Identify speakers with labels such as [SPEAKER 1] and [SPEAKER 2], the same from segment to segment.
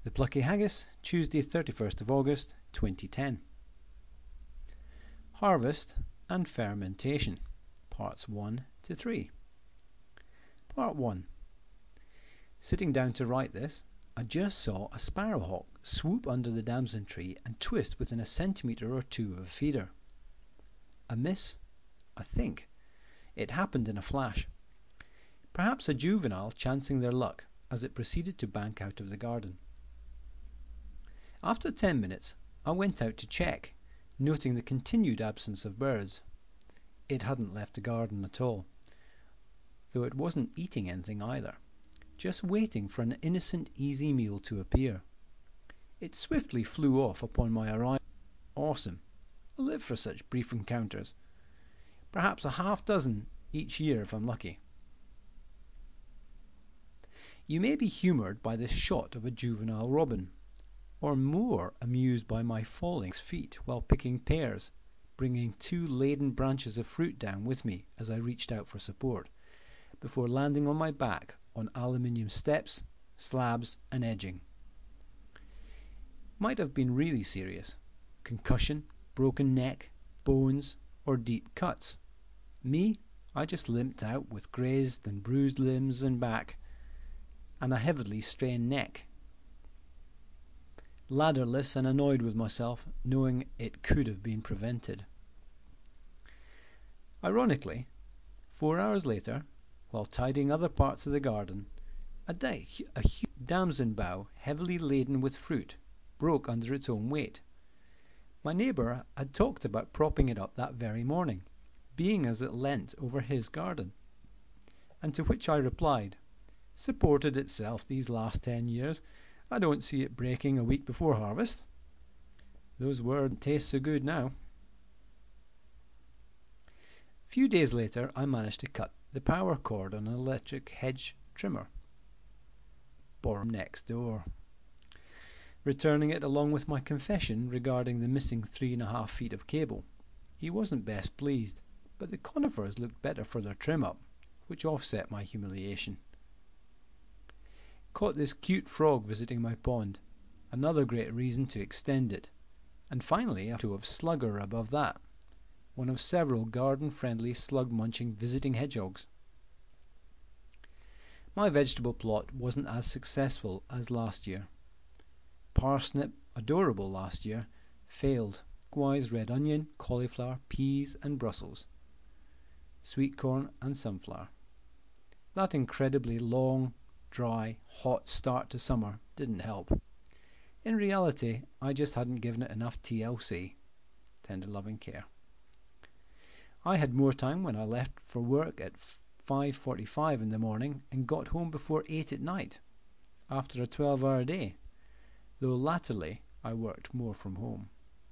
[SPEAKER 1] The Plucky Haggis, Tuesday 31st of August 2010. Harvest and Fermentation, Parts 1 to 3. Part 1. Sitting down to write this, I just saw a sparrowhawk swoop under the damson tree and twist within a centimetre or two of a feeder. A miss? I think. It happened in a flash. Perhaps a juvenile chancing their luck as it proceeded to bank out of the garden. After 10 minutes, I went out to check, noting the continued absence of birds. It hadn't left the garden at all, though it wasn't eating anything either, just waiting for an innocent, easy meal to appear. It swiftly flew off upon my arrival. Awesome. I live for such brief encounters. Perhaps a half dozen each year if I'm lucky. You may be humoured by this shot of a juvenile robin, or more amused by my falling feet while picking pears, bringing 2 laden branches of fruit down with me as I reached out for support, before landing on my back on aluminium steps, slabs and edging. Might have been really serious. Concussion, broken neck, bones or deep cuts. Me, I just limped out with grazed and bruised limbs and back, and a heavily strained neck. Ladderless and annoyed with myself, knowing it could have been prevented. Ironically, 4 hours later, while tidying other parts of the garden, a huge damson bough heavily laden with fruit broke under its own weight. My neighbour had talked about propping it up that very morning, being as it leant over his garden, and to which I replied, "Supported itself these last 10 years. I don't see it breaking a week before harvest." Those words taste so good now. A few days later, I managed to cut the power cord on an electric hedge trimmer. Borrow next door. Returning it along with my confession regarding the missing 3.5 feet of cable. He wasn't best pleased, but the conifers looked better for their trim-up, which offset my humiliation. Caught this cute frog visiting my pond, another great reason to extend it, and finally a photo of Slugger above that, one of several garden-friendly slug-munching visiting hedgehogs. My vegetable plot wasn't as successful as last year. Parsnip, adorable last year, failed. Likewise red onion, cauliflower, peas and Brussels, sweet corn and sunflower. That incredibly long, dry, hot start to summer didn't help. In reality, I just hadn't given it enough TLC, tender loving care. I had more time when I left for work at 5:45 in the morning and got home before 8 at night, after a 12-hour day, though latterly I worked more from home.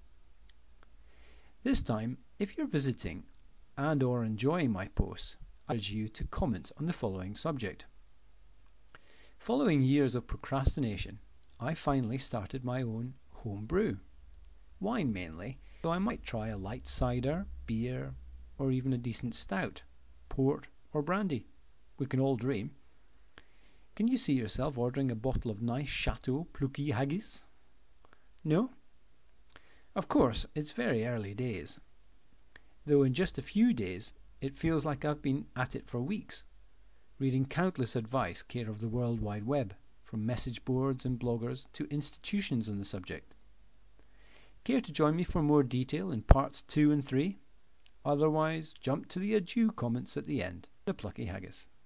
[SPEAKER 1] This time, if you're visiting and or enjoying my posts, I urge you to comment on the following subject. Following years of procrastination, I finally started my own home brew. Wine mainly, though I might try a light cider, beer, or even a decent stout, port or brandy. We can all dream. Can you see yourself ordering a bottle of nice Chateau Plucky Haggis? No? Of course, it's very early days, though in just a few days it feels like I've been at it for weeks, reading countless advice care of the World Wide Web, from message boards and bloggers to institutions on the subject. Care to join me for more detail in parts 2 and 3? Otherwise, jump to the adieu comments at the end. The Plucky Haggis.